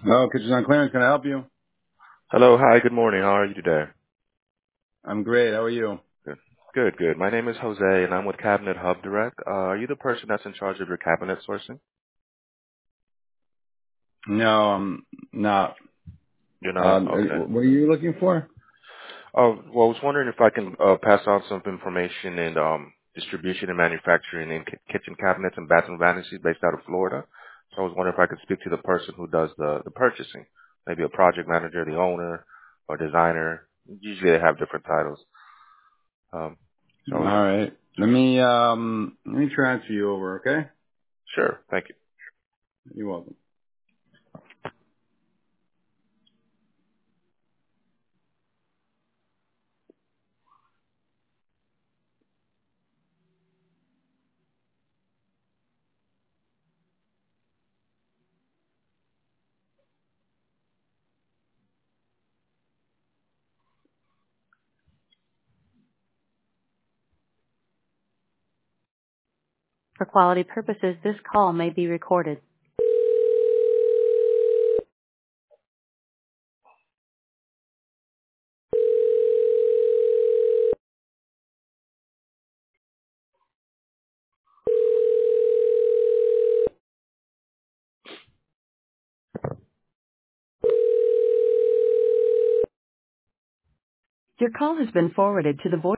Oh, Kitchen on Clearance, can I help you? Hello. Hi, good morning. How are you today? I'm great. How are you? Good. Good, good. My name is Jose, and I'm with Cabinet Hub Direct. Are you the person that's in charge of your cabinet sourcing? No, I'm not. You're not? Okay. What are you looking for? Well, I was wondering if I can pass on some information in distribution and manufacturing in kitchen cabinets and bathroom vanities based out of Florida. So I was wondering if I could speak to the person who does the purchasing, maybe a project manager, the owner, or designer. Usually they have different titles. Um, so I All was, right. Let me transfer you over, okay? sure. Thank you. You're welcome. For quality purposes, this call may be recorded. Your call has been forwarded to the voice.